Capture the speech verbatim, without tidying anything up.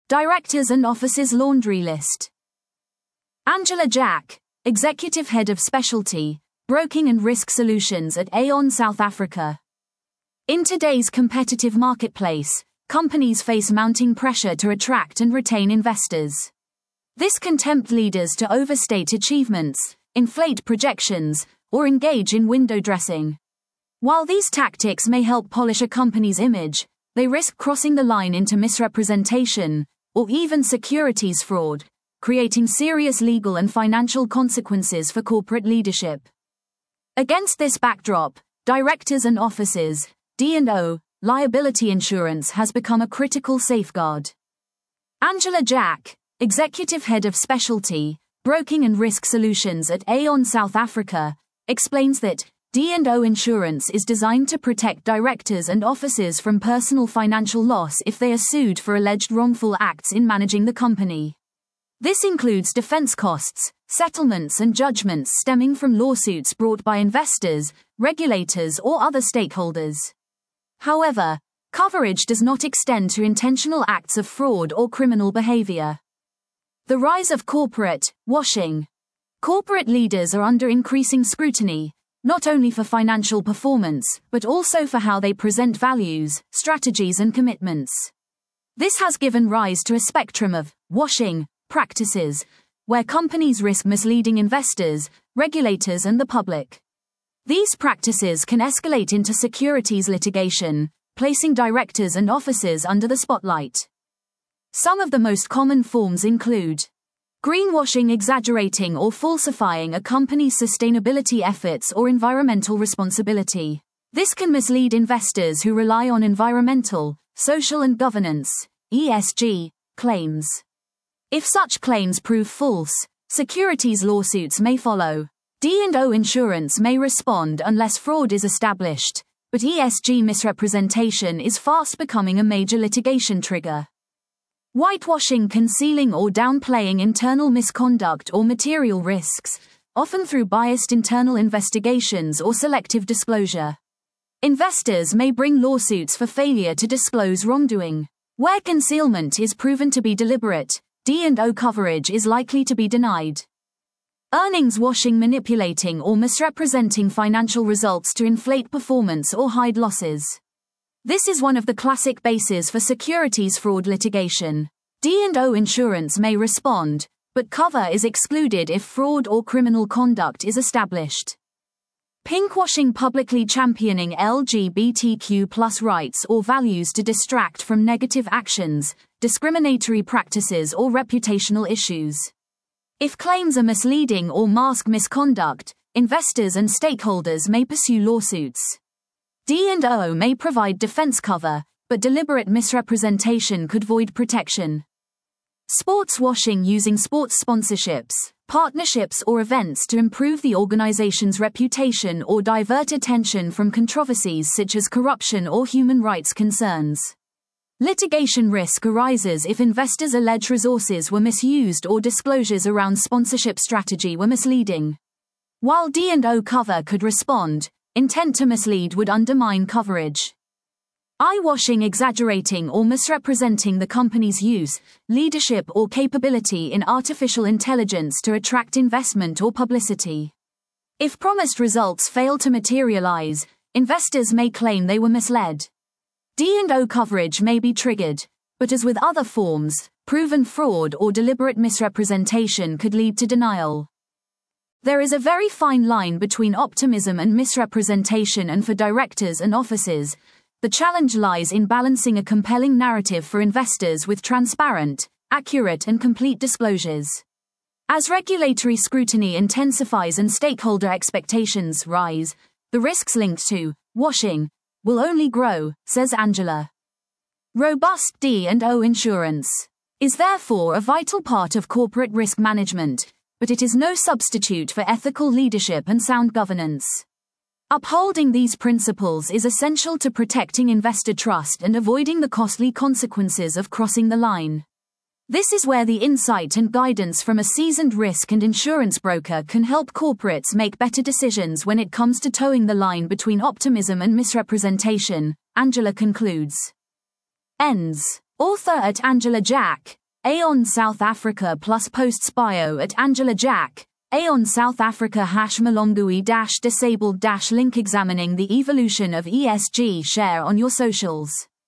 Directors and Officers Laundry List. Angela Jack, Executive Head of Specialty, Broking and Risk Solutions at Aon South Africa. In today's competitive marketplace, companies face mounting pressure to attract and retain investors. This can tempt leaders to overstate achievements, inflate projections, or engage in window dressing. While these tactics may help polish a company's image, they risk crossing the line into misrepresentation, or even securities fraud, creating serious legal and financial consequences for corporate leadership. Against this backdrop, directors and officers, D and O, liability insurance has become a critical safeguard. Angela Jack, Executive Head of Specialty, Broking and Risk Solutions at Aon South Africa, explains that D and O insurance is designed to protect directors and officers from personal financial loss if they are sued for alleged wrongful acts in managing the company. This includes defense costs, settlements and judgments stemming from lawsuits brought by investors, regulators or other stakeholders. However, coverage does not extend to intentional acts of fraud or criminal behavior. The rise of corporate washing. Corporate leaders are under increasing scrutiny, not only for financial performance, but also for how they present values, strategies and commitments. This has given rise to a spectrum of washing practices, where companies risk misleading investors, regulators and the public. These practices can escalate into securities litigation, placing directors and officers under the spotlight. Some of the most common forms include greenwashing, exaggerating or falsifying a company's sustainability efforts or environmental responsibility. This can mislead investors who rely on environmental, social and governance (E S G) claims. If such claims prove false, securities lawsuits may follow. D and O insurance may respond unless fraud is established, but E S G misrepresentation is fast becoming a major litigation trigger. Whitewashing, concealing or downplaying internal misconduct or material risks, often through biased internal investigations or selective disclosure. Investors may bring lawsuits for failure to disclose wrongdoing. Where concealment is proven to be deliberate, D and O coverage is likely to be denied. Earnings washing, manipulating or misrepresenting financial results to inflate performance or hide losses. This is one of the classic bases for securities fraud litigation. D and O insurance may respond, but cover is excluded if fraud or criminal conduct is established. Pinkwashing, publicly championing L G B T Q plus rights or values to distract from negative actions, discriminatory practices or reputational issues. If claims are misleading or mask misconduct, investors and stakeholders may pursue lawsuits. D and O may provide defense cover, but deliberate misrepresentation could void protection. Sports washing, using sports sponsorships, partnerships or events to improve the organization's reputation or divert attention from controversies such as corruption or human rights concerns. Litigation risk arises if investors allege resources were misused or disclosures around sponsorship strategy were misleading. While D and O cover could respond, intent to mislead would undermine coverage. Eye-washing, exaggerating or misrepresenting the company's use, leadership or capability in artificial intelligence to attract investment or publicity. If promised results fail to materialize, investors may claim they were misled. D and O coverage may be triggered, but as with other forms, proven fraud or deliberate misrepresentation could lead to denial. There is a very fine line between optimism and misrepresentation, and for directors and officers, the challenge lies in balancing a compelling narrative for investors with transparent, accurate and complete disclosures. As regulatory scrutiny intensifies and stakeholder expectations rise, the risks linked to washing will only grow, says Angela. Robust D and O insurance is therefore a vital part of corporate risk management, but it is no substitute for ethical leadership and sound governance. Upholding these principles is essential to protecting investor trust and avoiding the costly consequences of crossing the line. This is where the insight and guidance from a seasoned risk and insurance broker can help corporates make better decisions when it comes to towing the line between optimism and misrepresentation, Angela concludes. Ends. Author at Angela Jack, Aon South Africa plus posts bio at Angela Jack, Aon South Africa hash Malongui dash disabled dash link examining the evolution of E S G share on your socials.